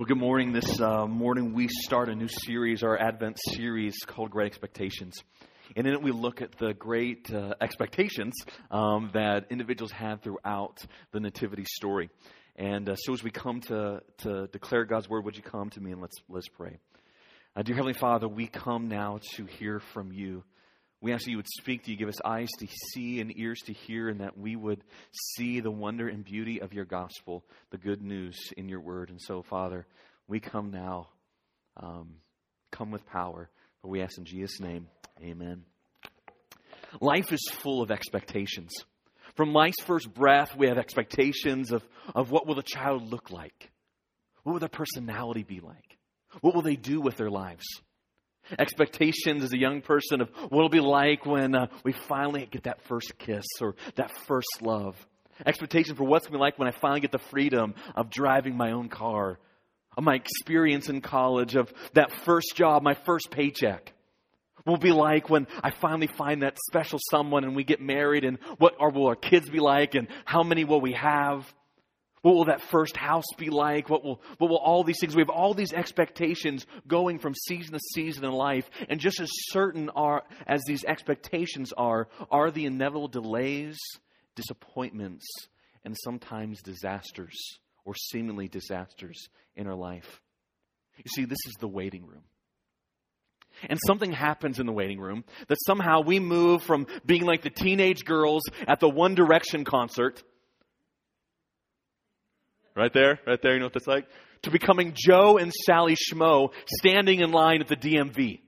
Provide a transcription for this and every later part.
Well, good morning. This morning we start a new series, our Advent series called Great Expectations. And in it we look at the great expectations that individuals had throughout the Nativity story. And so as we come to declare God's Word, would you come to me and let's pray. Dear Heavenly Father, we come now to hear from you. We ask that you would speak to you, give us eyes to see and ears to hear, and that we would see the wonder and beauty of your gospel, the good news in your word. And so, Father, we come now, come with power. But we ask in Jesus' name, amen. Life is full of expectations. From life's first breath, we have expectations of what will the child look like? What will their personality be like? What will they do with their lives? Expectations as a young person of what it'll be like when we finally get that first kiss or that first love. Expectation for what's going to be like when I finally get the freedom of driving my own car. Of my experience in college, of that first job, my first paycheck. What will it be like when I finally find that special someone and we get married, and will our kids be like, and how many will we have? What will that first house be like? What will all these things? We have all these expectations going from season to season in life. And just as certain as these expectations are the inevitable delays, disappointments, and sometimes disasters or seemingly disasters in our life. You see, this is the waiting room. And something happens in the waiting room that somehow we move from being like the teenage girls at the One Direction concert. Right there, you know what that's like? To becoming Joe and Sally Schmo standing in line at the DMV.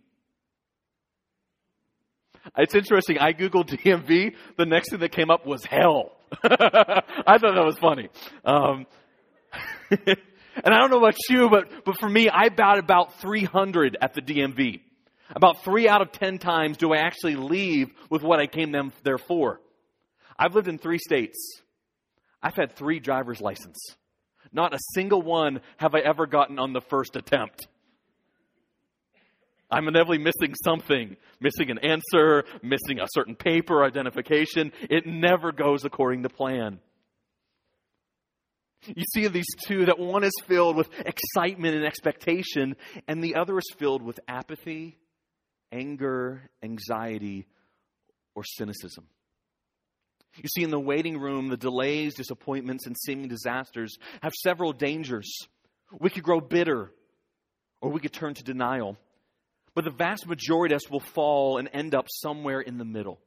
It's interesting, I Googled DMV, the next thing that came up was hell. I thought that was funny. And I don't know about you, but for me, I bowed about 300 at the DMV. About 3 out of 10 times do I actually leave with what I came there for. I've lived in 3 states. I've had 3 driver's licenses. Not a single one have I ever gotten on the first attempt. I'm inevitably missing something. Missing an answer, missing a certain paper identification. It never goes according to plan. You see these two, that one is filled with excitement and expectation, and the other is filled with apathy, anger, anxiety, or cynicism. You see, in the waiting room, the delays, disappointments, and seeming disasters have several dangers. We could grow bitter, or we could turn to denial. But the vast majority of us will fall and end up somewhere in the middle.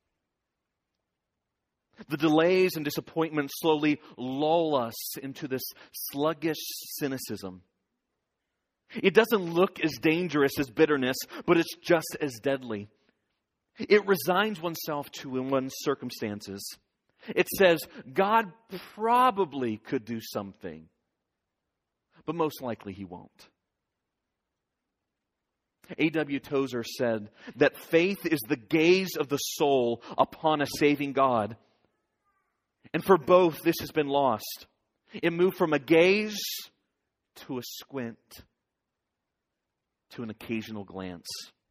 The delays and disappointments slowly lull us into this sluggish cynicism. It doesn't look as dangerous as bitterness, but it's just as deadly. It resigns oneself to one's circumstances. It says, God probably could do something, but most likely He won't. A.W. Tozer said that faith is the gaze of the soul upon a saving God. And for both, this has been lost. It moved from a gaze to a squint to an occasional glance.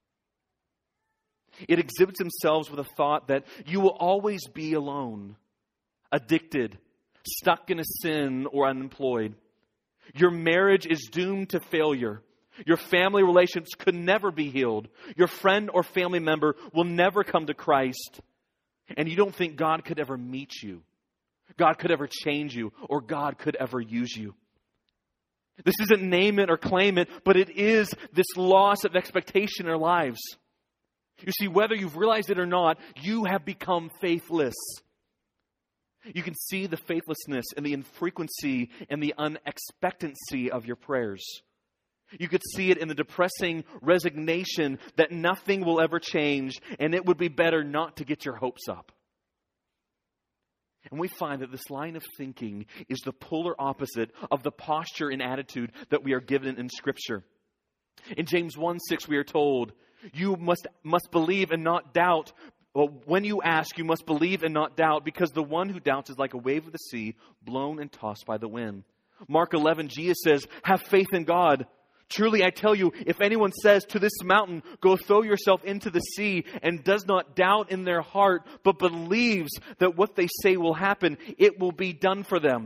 It exhibits themselves with a thought that you will always be alone, addicted, stuck in a sin, or unemployed. Your marriage is doomed to failure. Your family relations could never be healed. Your friend or family member will never come to Christ. And you don't think God could ever meet you, God could ever change you, or God could ever use you. This isn't name it or claim it, but it is this loss of expectation in our lives. You see, whether you've realized it or not, you have become faithless. You can see the faithlessness and the infrequency and the unexpectancy of your prayers. You could see it in the depressing resignation that nothing will ever change, and it would be better not to get your hopes up. And we find that this line of thinking is the polar opposite of the posture and attitude that we are given in Scripture. In James 1:6, we are told, you must believe and not doubt. Well, when you ask, you must believe and not doubt, because the one who doubts is like a wave of the sea, blown and tossed by the wind. Mark 11, Jesus says, have faith in God. Truly, I tell you, if anyone says to this mountain, go throw yourself into the sea, and does not doubt in their heart, but believes that what they say will happen, it will be done for them.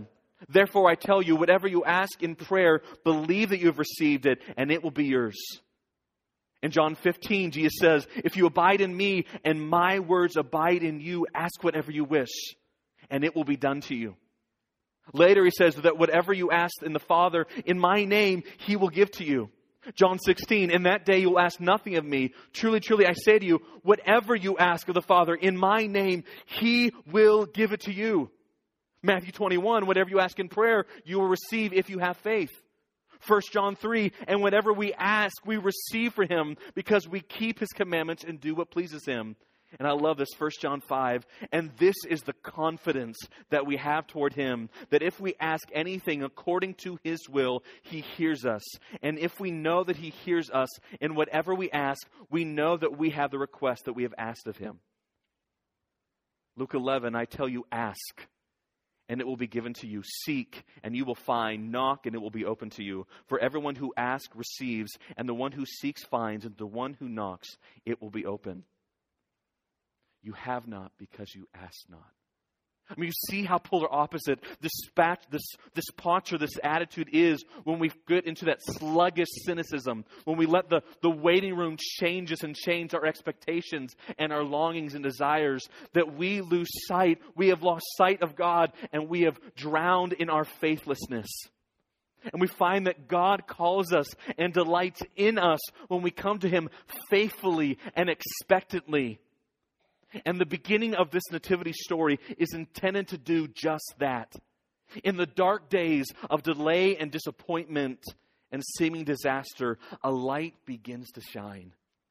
Therefore, I tell you, whatever you ask in prayer, believe that you have received it, and it will be yours. In John 15, Jesus says, if you abide in me and my words abide in you, ask whatever you wish, and it will be done to you. Later, he says that whatever you ask in the Father, in my name, he will give to you. John 16, in that day you will ask nothing of me. Truly, truly, I say to you, whatever you ask of the Father in my name, he will give it to you. Matthew 21, whatever you ask in prayer, you will receive if you have faith. 1 John 3, and whatever we ask, we receive for him because we keep his commandments and do what pleases him. And I love this, 1 John 5. And this is the confidence that we have toward him, that if we ask anything according to his will, he hears us. And if we know that he hears us in whatever we ask, we know that we have the request that we have asked of him. Luke 11, I tell you, ask, and it will be given to you. Seek, and you will find. Knock, and it will be open to you. For everyone who asks receives, and the one who seeks finds, and the one who knocks, it will be open. You have not because you ask not. I mean, you see how polar opposite this posture, this attitude is when we get into that sluggish cynicism, when we let the waiting room change us and change our expectations and our longings and desires, that we lose sight. We have lost sight of God, and we have drowned in our faithlessness. And we find that God calls us and delights in us when we come to him faithfully and expectantly. And the beginning of this nativity story is intended to do just that. In the dark days of delay and disappointment and seeming disaster, a light begins to shine.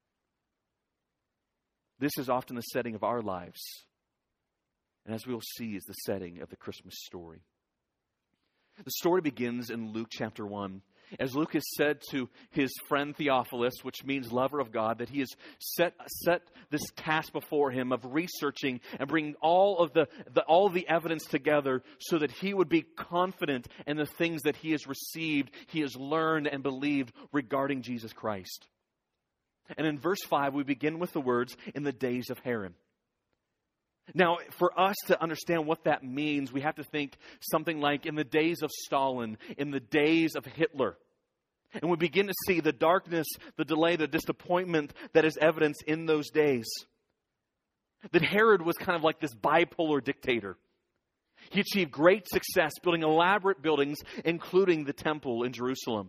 This is often the setting of our lives. And as we'll see, is the setting of the Christmas story. The story begins in Luke chapter 1. As Luke has said to his friend Theophilus, which means lover of God, that he has set this task before him of researching and bringing all of the evidence together so that he would be confident in the things that he has received, he has learned and believed regarding Jesus Christ. And in verse 5, we begin with the words, in the days of Herod. Now, for us to understand what that means, we have to think something like in the days of Stalin, in the days of Hitler. And we begin to see the darkness, the delay, the disappointment that is evidenced in those days. That Herod was kind of like this bipolar dictator. He achieved great success building elaborate buildings, including the temple in Jerusalem.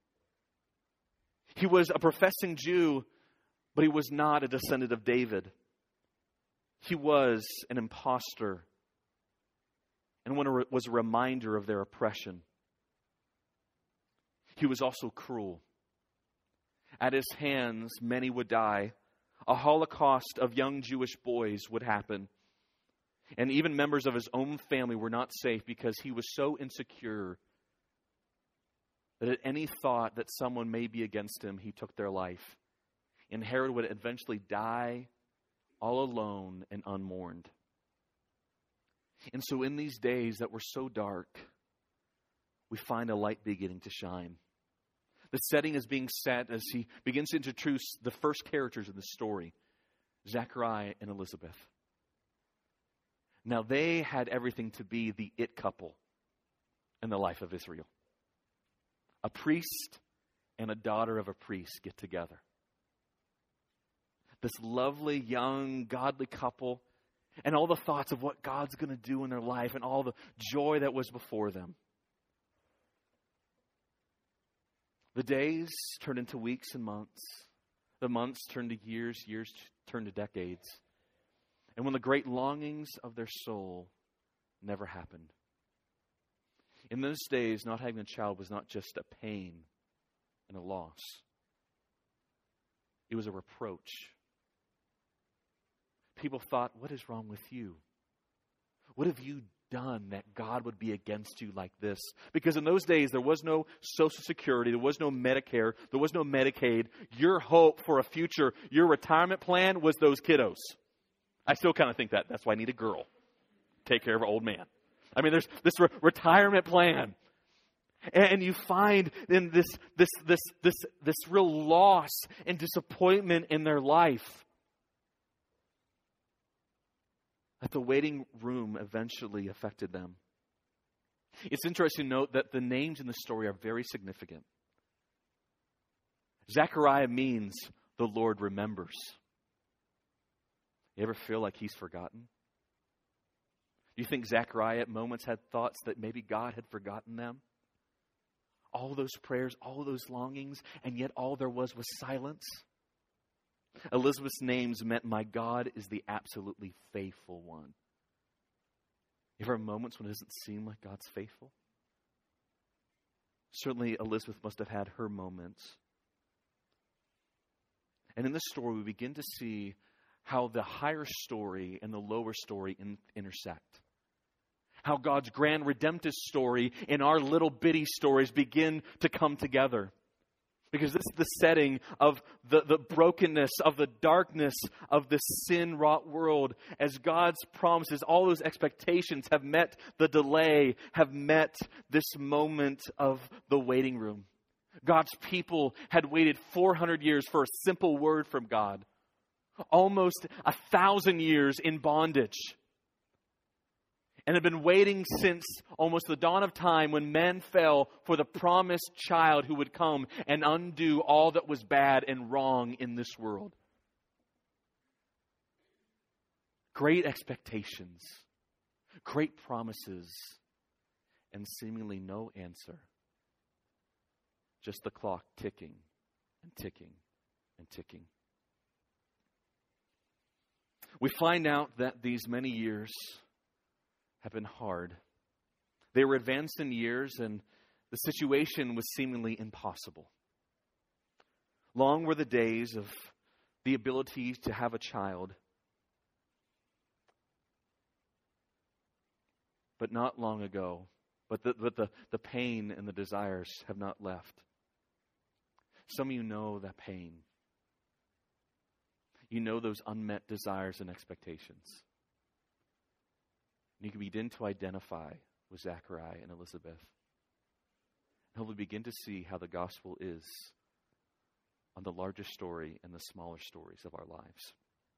He was a professing Jew, but he was not a descendant of David. He was an imposter and was a reminder of their oppression. He was also cruel. At his hands, many would die. A holocaust of young Jewish boys would happen. And even members of his own family were not safe because he was so insecure that at any thought that someone may be against him, he took their life. And Herod would eventually die all alone and unmourned. And so in these days that were so dark, we find a light beginning to shine. The setting is being set as he begins to introduce the first characters of the story, Zechariah and Elizabeth. Now they had everything to be the it couple in the life of Israel. A priest and a daughter of a priest get together. This lovely, young, godly couple, and all the thoughts of what God's going to do in their life and all the joy that was before them. The days turned into weeks and months. The months turned to years, years turned to decades. And when the great longings of their soul never happened. In those days, not having a child was not just a pain and a loss. It was a reproach. People thought, what is wrong with you? What have you done that God would be against you like this? Because in those days, there was no Social Security, there was no Medicare, there was no Medicaid. Your hope for a future, your retirement plan was those kiddos. I still kind of think that. That's why I need a girl. Take care of an old man. I mean, there's this retirement plan. And you find in this real loss and disappointment in their life. That the waiting room eventually affected them. It's interesting to note that the names in the story are very significant. Zechariah means the Lord remembers. You ever feel like he's forgotten? Do you think Zechariah at moments had thoughts that maybe God had forgotten them? All those prayers, all those longings, and yet all there was silence? Elizabeth's names meant my God is the absolutely faithful one. You ever have moments when it doesn't seem like God's faithful? Certainly Elizabeth must have had her moments. And in this story, we begin to see how the higher story and the lower story intersect. How God's grand redemptive story and our little bitty stories begin to come together. Because this is the setting of the brokenness, of the darkness of this sin-wrought world. As God's promises, all those expectations have met the delay, have met this moment of the waiting room. God's people had waited 400 years for a simple word from God. Almost 1,000 years in bondage. And had been waiting since almost the dawn of time when men fell for the promised child who would come and undo all that was bad and wrong in this world. Great expectations, great promises, and seemingly no answer. Just the clock ticking and ticking and ticking. We find out that these many years have been hard. They were advanced in years, and the situation was seemingly impossible. Long were the days of the ability to have a child, but not long ago. But the pain and the desires have not left. Some of you know that pain. You know those unmet desires and expectations. And you can begin to identify with Zechariah and Elizabeth. And we'll begin to see how the gospel is on the larger story and the smaller stories of our lives.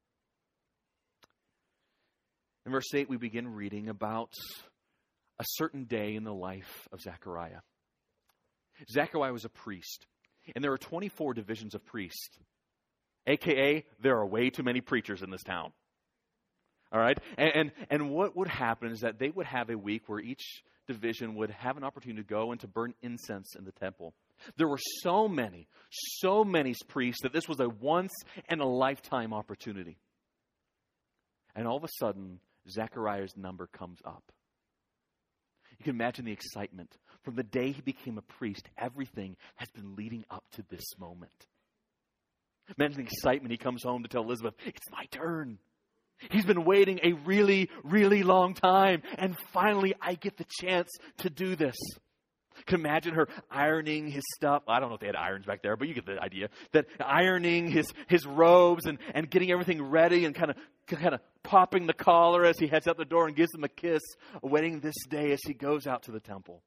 In verse 8, we begin reading about a certain day in the life of Zechariah. Zechariah was a priest, and there are 24 divisions of priests. AKA, there are way too many preachers in this town. All right? And what would happen is that they would have a week where each division would have an opportunity to go and to burn incense in the temple. There were so many priests that this was a once in a lifetime opportunity. And all of a sudden, Zechariah's number comes up. You can imagine the excitement. From the day he became a priest, everything has been leading up to this moment. Imagine the excitement. He comes home to tell Elizabeth, it's my turn. He's been waiting a really, really long time. And finally, I get the chance to do this. You can imagine her ironing his stuff. I don't know if they had irons back there, but you get the idea. That ironing his robes and getting everything ready and kind of popping the collar as he heads out the door and gives him a kiss, awaiting this day as he goes out to the temple.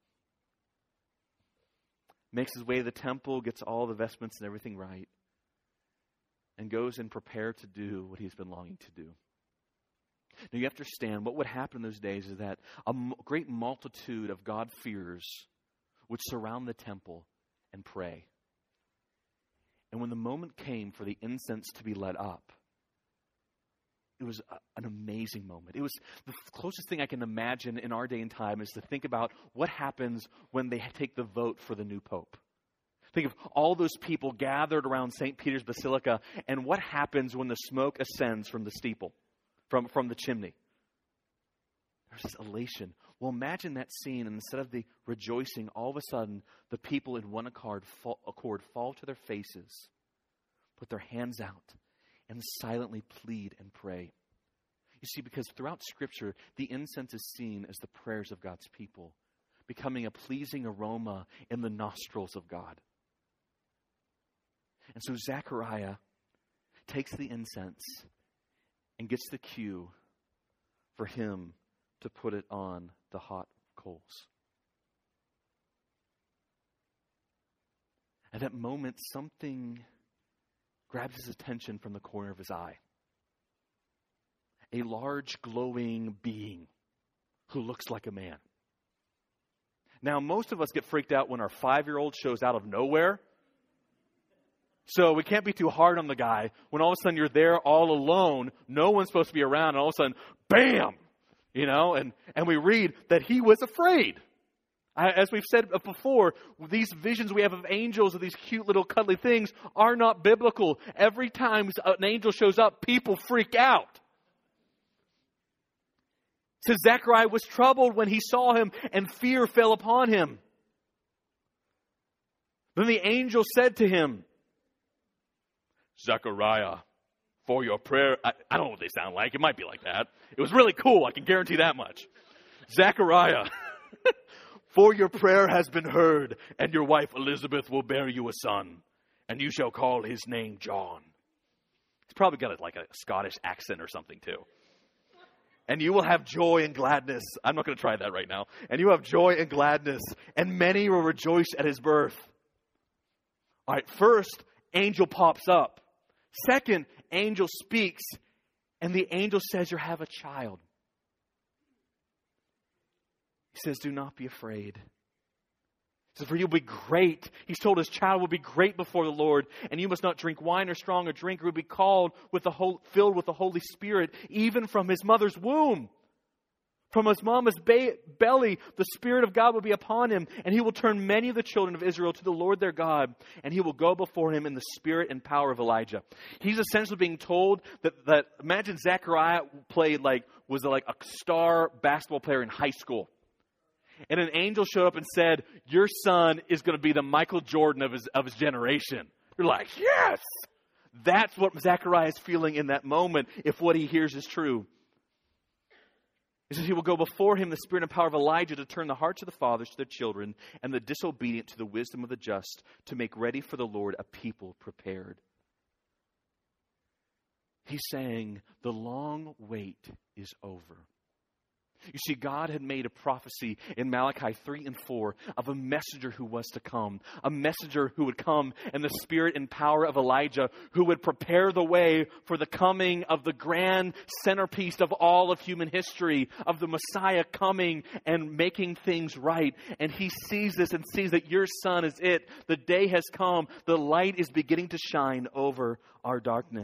Makes his way to the temple, gets all the vestments and everything right, and goes and prepared to do what he's been longing to do. Now you have to understand, what would happen in those days is that a great multitude of God-fearers would surround the temple and pray. And when the moment came for the incense to be lit up, it was an amazing moment. It was the closest thing I can imagine in our day and time is to think about what happens when they take the vote for the new pope. Think of all those people gathered around St. Peter's Basilica and what happens when the smoke ascends from the steeple, from the chimney. There's this elation. Well, imagine that scene, and instead of the rejoicing, all of a sudden, the people in one accord fall to their faces, put their hands out, and silently plead and pray. You see, because throughout Scripture, the incense is seen as the prayers of God's people, becoming a pleasing aroma in the nostrils of God. And so Zechariah takes the incense and gets the cue for him to put it on the hot coals. At that moment, something grabs his attention from the corner of his eye. A large, glowing being who looks like a man. Now, most of us get freaked out when our 5-year-old shows out of nowhere. So we can't be too hard on the guy when all of a sudden you're there all alone, no one's supposed to be around, and all of a sudden, bam! And we read that he was afraid. As we've said before, these visions we have of angels, of these cute little cuddly things, are not biblical. Every time an angel shows up, people freak out. So Zechariah was troubled when he saw him, and fear fell upon him. Then the angel said to him, Zechariah, for your prayer, I don't know what they sound like. It might be like that. It was really cool. I can guarantee that much. Zechariah, for your prayer has been heard, and your wife Elizabeth will bear you a son, and you shall call his name John. He's probably got a Scottish accent or something too. And you will have joy and gladness. I'm not going to try that right now. And you have joy and gladness, and many will rejoice at his birth. All right, first, angel pops up. Second, angel speaks, and the angel says, you have a child. He says, do not be afraid. He says, for you will be great. He's told his child will be great before the Lord, and you must not drink wine or strong drink, or will be called filled with the Holy Spirit, even from his mother's womb. From his mama's belly, the Spirit of God will be upon him, and he will turn many of the children of Israel to the Lord their God, and he will go before him in the spirit and power of Elijah. He's essentially being told that imagine Zechariah was a star basketball player in high school. And an angel showed up and said, your son is going to be the Michael Jordan of his generation. You're like, yes! That's what Zechariah is feeling in that moment if what he hears is true. He says he will go before him the spirit and power of Elijah to turn the hearts of the fathers to their children and the disobedient to the wisdom of the just, to make ready for the Lord a people prepared. He's saying the long wait is over. You see, God had made a prophecy in Malachi 3 and 4 of a messenger who was to come. A messenger who would come in the spirit and power of Elijah, who would prepare the way for the coming of the grand centerpiece of all of human history, of the Messiah coming and making things right. And he sees this and sees that your son is it. The day has come. The light is beginning to shine over our darkness.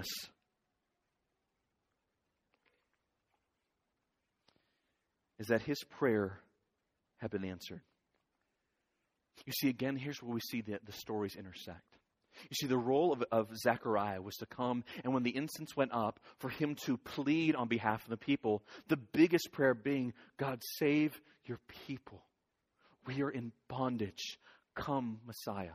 Is that his prayer had been answered. You see, again, here's where we see the stories intersect. You see, the role of Zechariah was to come, and when the incense went up, for him to plead on behalf of the people, the biggest prayer being, God, save your people. We are in bondage. Come, Messiah.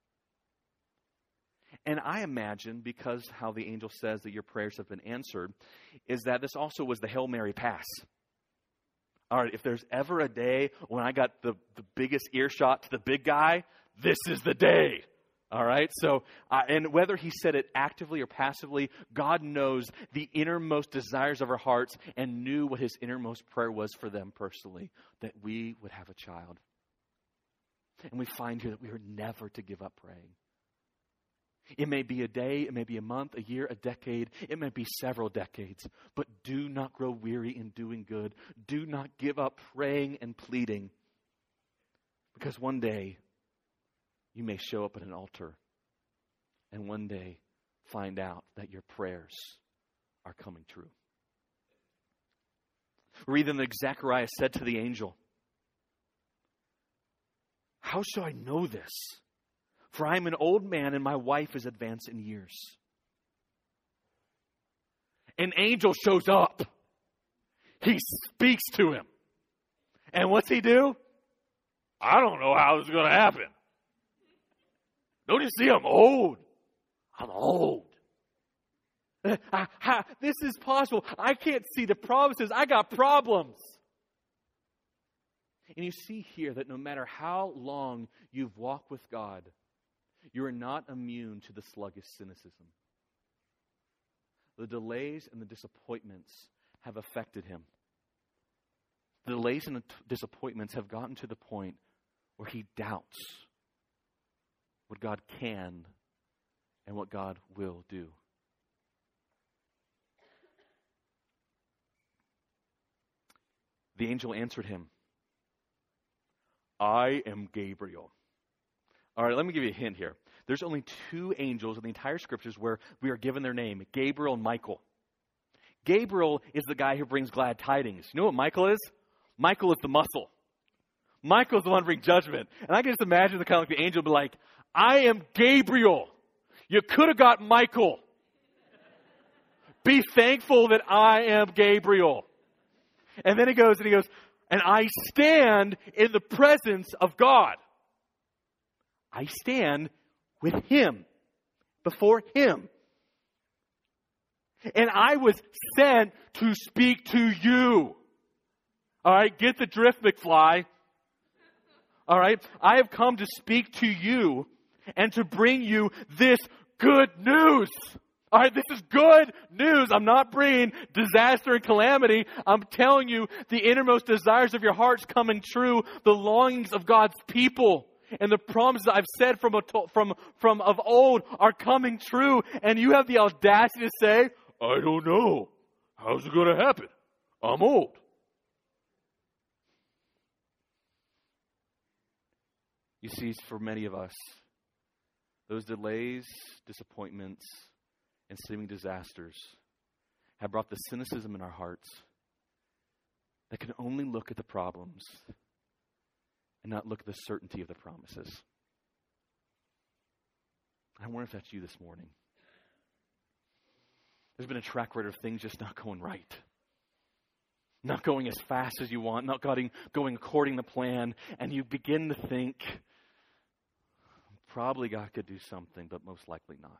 And I imagine, because how the angel says that your prayers have been answered, is that this also was the Hail Mary pass. All right, if there's ever a day when I got the biggest earshot to the big guy, this is the day. All right, so, and whether he said it actively or passively, God knows the innermost desires of our hearts and knew what his innermost prayer was for them personally, that we would have a child. And we find here that we are never to give up praying. It may be a day, it may be a month, a year, a decade, it may be several decades, but do not grow weary in doing good. Do not give up praying and pleading, because one day you may show up at an altar and one day find out that your prayers are coming true. Read then that Zechariah said to the angel, how shall I know this? For I am an old man and my wife is advanced in years. An angel shows up. He speaks to him. And what's he do? I don't know how this is going to happen. Don't you see I'm old? I'm old. This is possible. I can't see the promises. I got problems. And you see here that no matter how long you've walked with God, you are not immune to the sluggish cynicism. The delays and the disappointments have affected him. The delays and the disappointments have gotten to the point where he doubts what God can and what God will do. The angel answered him, I am Gabriel. All right, let me give you a hint here. There's only two angels in the entire scriptures where we are given their name, Gabriel and Michael. Gabriel is the guy who brings glad tidings. You know what Michael is? Michael is the muscle. Michael is the one who brings judgment. And I can just imagine the kind of like the angel be like, I am Gabriel. You could have got Michael. Be thankful that I am Gabriel. And then he goes, and I stand in the presence of God. I stand with him, before him. And I was sent to speak to you. All right, get the drift, McFly. All right, I have come to speak to you and to bring you this good news. All right, this is good news. I'm not bringing disaster and calamity. I'm telling you the innermost desires of your hearts coming true, the longings of God's people. And the promises I've said from of old are coming true. And you have the audacity to say, I don't know. How's it going to happen? I'm old. You see, for many of us, those delays, disappointments, and seeming disasters have brought the cynicism in our hearts that can only look at the problems and not look at the certainty of the promises. I wonder if that's you this morning. There's been a track record of things just not going right. Not going as fast as you want, not going according to plan, and you begin to think, probably God could do something, but most likely not.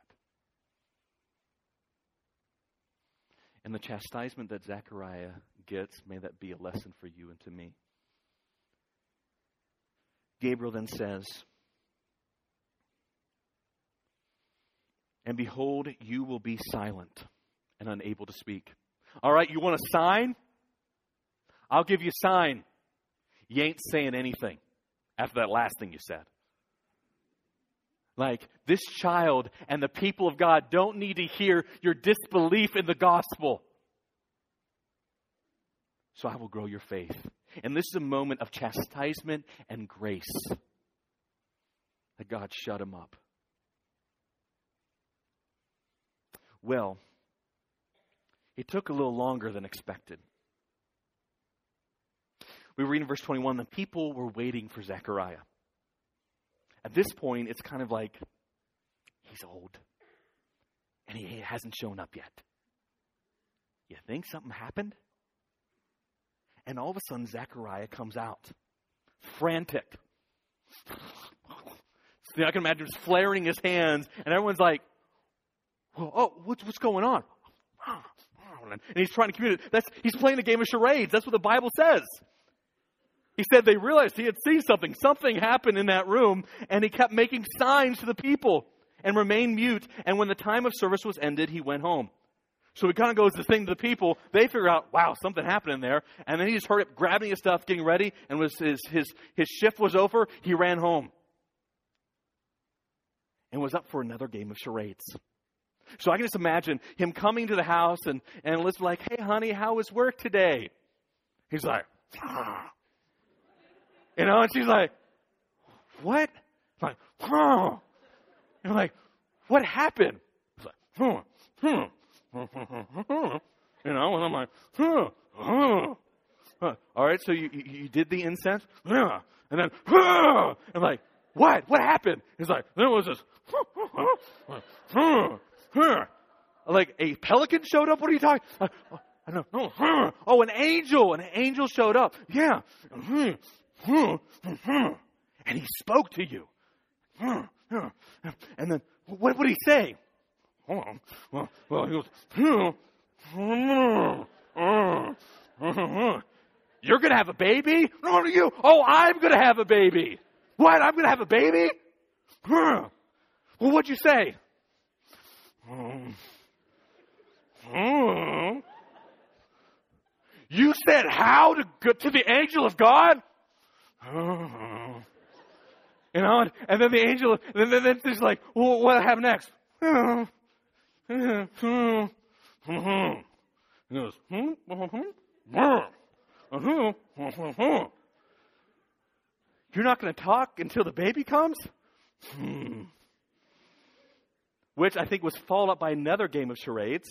And the chastisement that Zechariah gets, may that be a lesson for you and to me. Gabriel then says, and behold, you will be silent and unable to speak. All right, you want a sign? I'll give you a sign. You ain't saying anything after that last thing you said. Like, this child and the people of God don't need to hear your disbelief in the gospel. So I will grow your faith. And this is a moment of chastisement and grace. That God shut him up. Well, it took a little longer than expected. We read in verse 21, the people were waiting for Zechariah. At this point, it's kind of like, he's old. And he hasn't shown up yet. You think something happened? And all of a sudden, Zechariah comes out. Frantic. So I can imagine just flaring his hands. And everyone's like, oh, what's going on? And he's trying to communicate. He's playing a game of charades. That's what the Bible says. He said they realized he had seen something. Something happened in that room. And he kept making signs to the people and remained mute. And when the time of service was ended, he went home. So he kind of goes to sing to the people. They figure out, wow, something happened in there. And then he just hurried up, grabbing his stuff, getting ready. And was his shift was over. He ran home. And was up for another game of charades. So I can just imagine him coming to the house and Elizabeth like, hey, honey, how was work today? He's like, and she's like, what? Like, and I'm like, what happened? He's like, and I'm like, all right, so you did the incense? And then, I'm like, what? What happened? He's like, there was this, like a pelican showed up? What are you talking? I don't know. Oh, an angel. An angel showed up. Yeah. And he spoke to you. And then, what did he say? Well, he goes, you're going to have a baby? No, you. Oh, I'm going to have a baby. What? I'm going to have a baby? Well, what'd you say? You said how to go to the angel of God? And then the angel, and then he's like, well, what happened next? He goes, You're not going to talk until the baby comes? Which I think was followed up by another game of charades.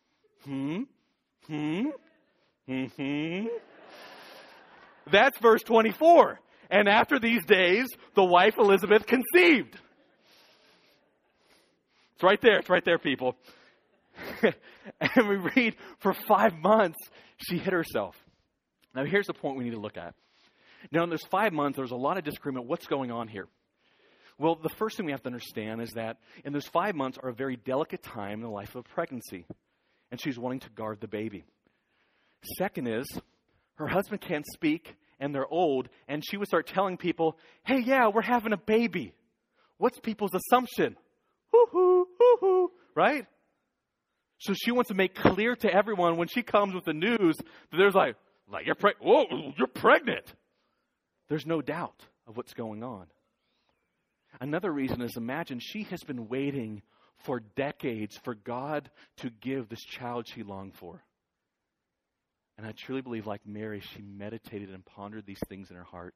That's verse 24. And after these days, the wife Elizabeth conceived. It's right there. It's right there, people. And we read, for 5 months, she hid herself. Now, here's the point we need to look at. Now, in those 5 months, there's a lot of disagreement. What's going on here? Well, the first thing we have to understand is that in those 5 months are a very delicate time in the life of a pregnancy. And she's wanting to guard the baby. Second is, her husband can't speak, and they're old, and she would start telling people, hey, yeah, we're having a baby. What's people's assumption? Hoo-hoo, hoo-hoo, right? So she wants to make clear to everyone when she comes with the news that there's like you're pregnant. There's no doubt of what's going on. Another reason is, imagine she has been waiting for decades for God to give this child she longed for. And I truly believe, like Mary, she meditated and pondered these things in her heart.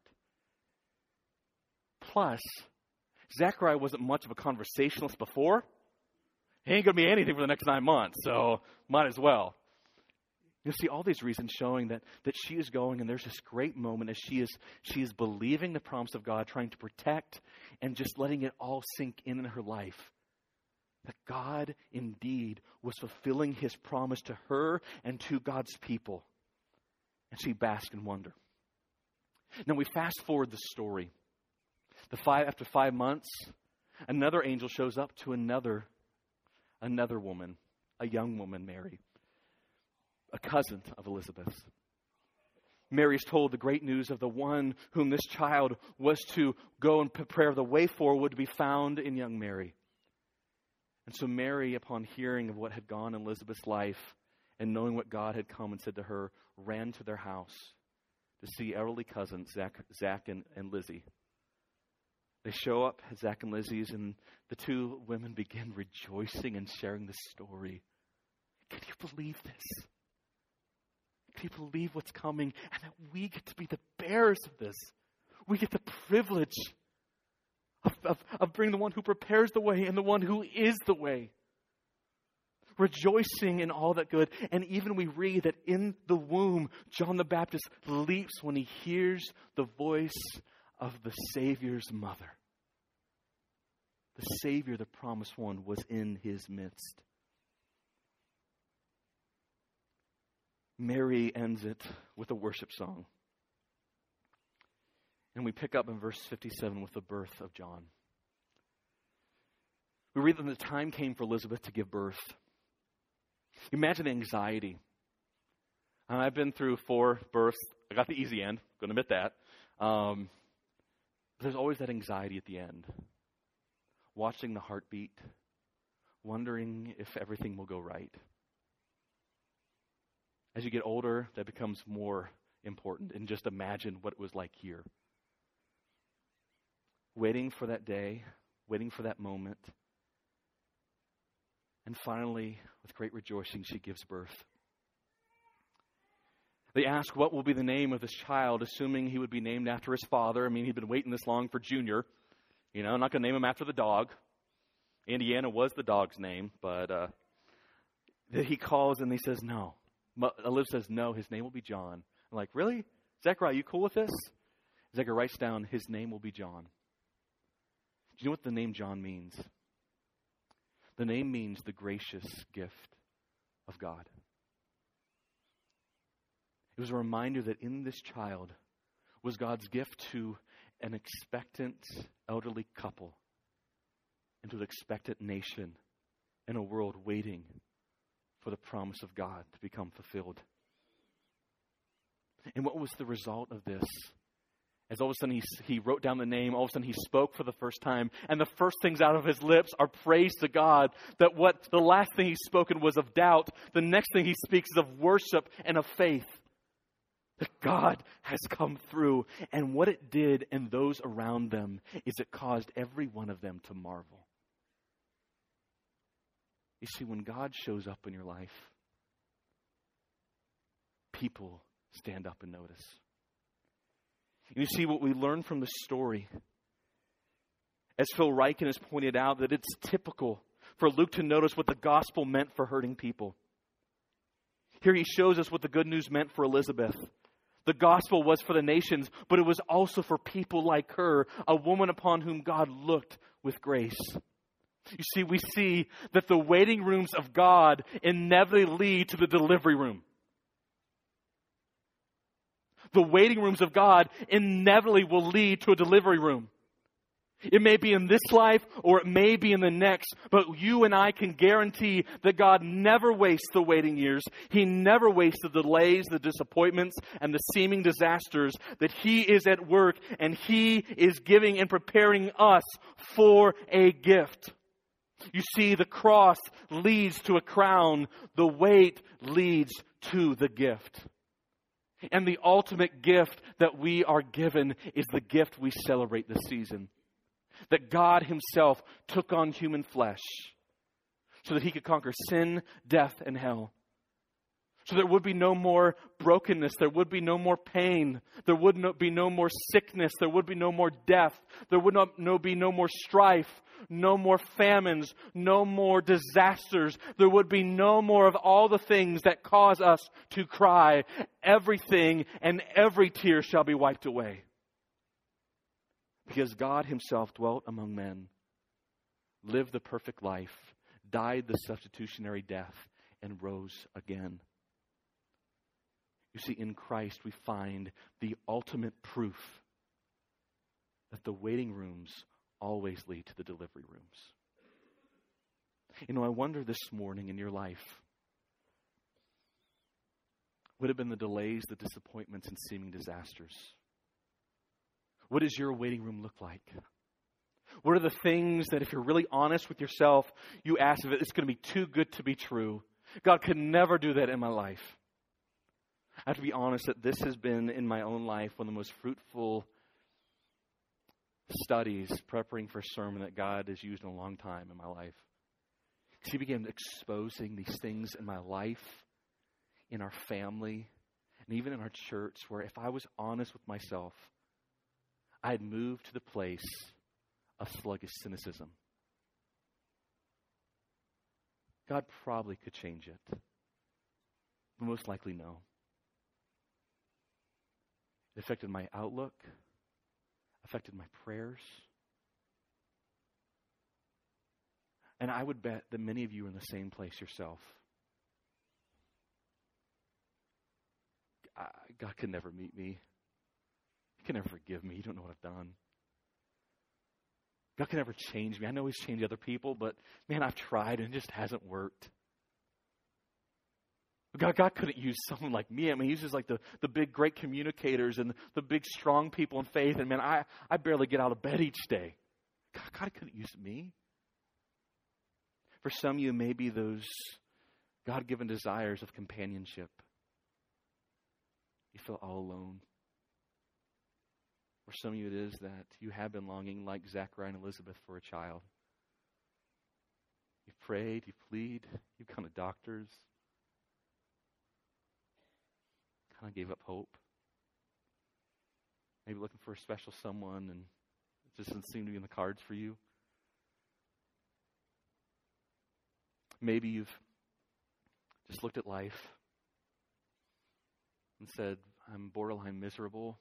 Plus, Zechariah wasn't much of a conversationalist before. He ain't going to be anything for the next 9 months, so might as well. You see all these reasons showing that she is going, and there's this great moment as she is believing the promise of God, trying to protect and just letting it all sink in her life. That God indeed was fulfilling his promise to her and to God's people. And she basked in wonder. Now we fast forward the story. After 5 months, another angel shows up to another woman, a young woman, Mary, a cousin of Elizabeth's. Mary is told the great news of the one whom this child was to go and prepare the way for would be found in young Mary. And so Mary, upon hearing of what had gone in Elizabeth's life and knowing what God had come and said to her, ran to their house to see elderly cousins, Zach and Lizzie. They show up at Zach and Lizzie's, and the two women begin rejoicing and sharing the story. Can you believe this? Can you believe what's coming? And that we get to be the bearers of this. We get the privilege of bringing the one who prepares the way and the one who is the way. Rejoicing in all that good. And even we read that in the womb, John the Baptist leaps when he hears the voice of the Savior's mother. The Savior, the promised one, was in his midst. Mary ends it with a worship song. And we pick up in verse 57 with the birth of John. We read that the time came for Elizabeth to give birth. Imagine the anxiety. And I've been through 4 births. I got the easy end. Going to admit that. But there's always that anxiety at the end. Watching the heartbeat. Wondering if everything will go right. As you get older, that becomes more important. And just imagine what it was like here. Waiting for that day. Waiting for that moment. And finally, with great rejoicing, she gives birth. They ask, what will be the name of this child, assuming he would be named after his father. I mean, he'd been waiting this long for Junior. You know, I'm not going to name him after the dog. Indiana was the dog's name, but he calls and he says, no. Elizabeth says, no, his name will be John. I'm like, really? Zechariah, you cool with this? Zechariah writes down, his name will be John. Do you know what the name John means? The name means the gracious gift of God. It was a reminder that in this child was God's gift to an expectant elderly couple and to an expectant nation in a world waiting for the promise of God to become fulfilled. And what was the result of this? As all of a sudden he wrote down the name, all of a sudden he spoke for the first time, and the first things out of his lips are praise to God. That what the last thing he's spoken was of doubt, the next thing he speaks is of worship and of faith. That God has come through, and what it did in those around them is it caused every one of them to marvel. You see, when God shows up in your life, people stand up and notice. You see what we learn from the story. As Phil Ryken has pointed out, that it's typical for Luke to notice what the gospel meant for hurting people. Here he shows us what the good news meant for Elizabeth. The gospel was for the nations, but it was also for people like her, a woman upon whom God looked with grace. You see, we see that the waiting rooms of God inevitably lead to the delivery room. The waiting rooms of God inevitably will lead to a delivery room. It may be in this life or it may be in the next, but you and I can guarantee that God never wastes the waiting years. He never wastes the delays, the disappointments, and the seeming disasters, that He is at work and He is giving and preparing us for a gift. You see, the cross leads to a crown. The wait leads to the gift. And the ultimate gift that we are given is the gift we celebrate this season. That God Himself took on human flesh so that He could conquer sin, death, and hell. So there would be no more brokenness. There would be no more pain. There would be no more sickness. There would be no more death. There would be no more strife, no more famines, no more disasters. There would be no more of all the things that cause us to cry. Everything and every tear shall be wiped away. Because God Himself dwelt among men, lived the perfect life, died the substitutionary death, and rose again. You see, in Christ we find the ultimate proof that the waiting rooms always lead to the delivery rooms. You know, I wonder this morning in your life, would have been the delays, the disappointments, and seeming disasters? What does your waiting room look like? What are the things that if you're really honest with yourself, you ask if it's going to be too good to be true? God could never do that in my life. I have to be honest that this has been in my own life one of the most fruitful studies preparing for a sermon that God has used in a long time in my life. He began exposing these things in my life, in our family, and even in our church, where if I was honest with myself, I had moved to the place of sluggish cynicism. God probably could change it, but most likely no. It affected my outlook, affected my prayers. And I would bet that many of you are in the same place yourself. God can never meet me. He can never forgive me. You don't know what I've done. God can never change me. I know He's changed other people, but man, I've tried and it just hasn't worked. God couldn't use someone like me. I mean, He uses like the big, great communicators and the big, strong people in faith. And man, I barely get out of bed each day. God couldn't use me. For some of you, maybe those God-given desires of companionship. You feel all alone. For some of you, it is that you have been longing, like Zachariah and Elizabeth, for a child. You've prayed, you plead, you've gone to doctors. Kind of gave up hope. Maybe looking for a special someone and it just doesn't seem to be in the cards for you. Maybe you've just looked at life and said, I'm borderline miserable.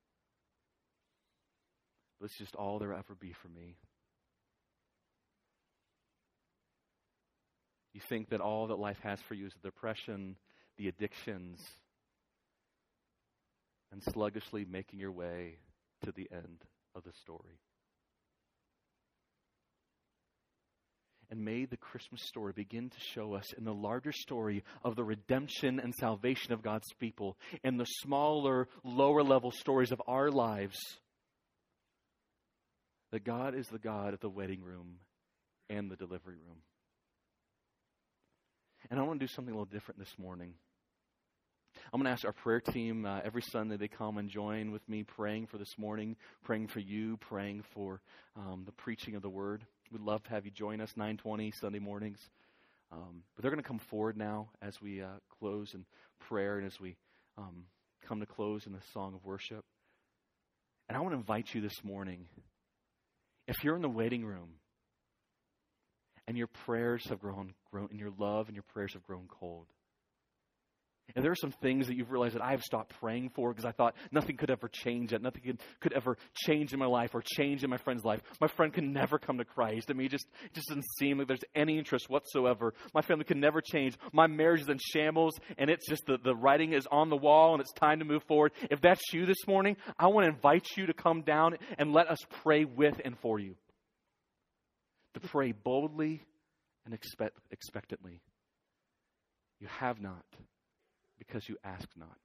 But it's just all there'll ever be for me. You think that all that life has for you is the depression, the addictions, and sluggishly making your way to the end of the story. And may the Christmas story begin to show us in the larger story of the redemption and salvation of God's people, and the smaller, lower level stories of our lives, that God is the God of the wedding room and the delivery room. And I want to do something a little different this morning. I'm going to ask our prayer team every Sunday they come and join with me praying for this morning, praying for you, praying for the preaching of the Word. We'd love to have you join us 9:20 Sunday mornings. But they're going to come forward now as we close in prayer and as we come to close in a song of worship. And I want to invite you this morning, if you're in the waiting room and your prayers have grown, and your love and your prayers have grown cold, and there are some things that you've realized that I have stopped praying for because I thought nothing could ever change it. Nothing could ever change in my life or change in my friend's life. My friend can never come to Christ. I mean, it just doesn't seem like there's any interest whatsoever. My family can never change. My marriage is in shambles, and it's just the writing is on the wall, and it's time to move forward. If that's you this morning, I want to invite you to come down and let us pray with and for you. To pray boldly and expectantly. You have not, because you ask not.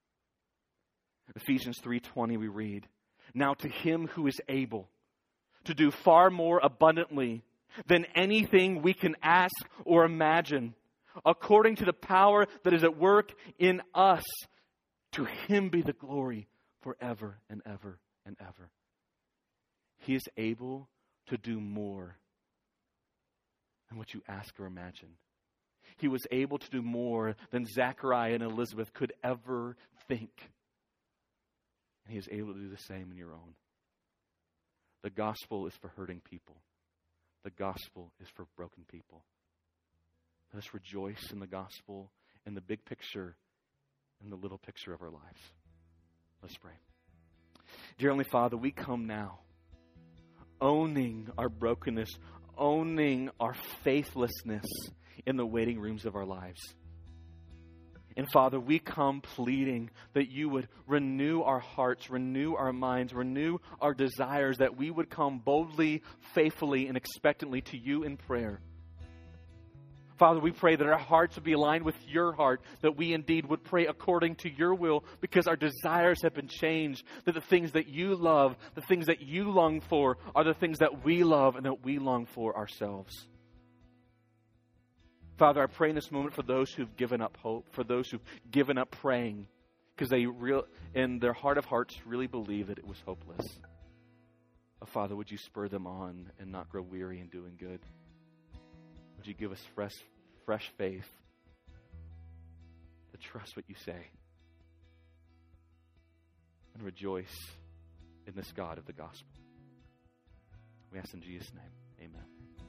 Ephesians 3:20 we read, "Now to him who is able to do far more abundantly than anything we can ask or imagine, according to the power that is at work in us, to him be the glory forever and ever and ever." He is able to do more than what you ask or imagine. He was able to do more than Zachariah and Elizabeth could ever think. And he is able to do the same in your own. The gospel is for hurting people. The gospel is for broken people. Let us rejoice in the gospel, in the big picture, in the little picture of our lives. Let's pray. Dear Heavenly Father, we come now owning our brokenness, owning our faithlessness in the waiting rooms of our lives. And Father, we come pleading that you would renew our hearts, renew our minds, renew our desires, that we would come boldly, faithfully, and expectantly to you in prayer. Father, we pray that our hearts would be aligned with your heart, that we indeed would pray according to your will, because our desires have been changed, that the things that you love, the things that you long for, are the things that we love and that we long for ourselves. Father, I pray in this moment for those who've given up hope, for those who've given up praying, because they in their heart of hearts really believe that it was hopeless. Oh, Father, would you spur them on and not grow weary in doing good? Would you give us fresh faith to trust what you say and rejoice in this God of the gospel? We ask in Jesus' name, amen.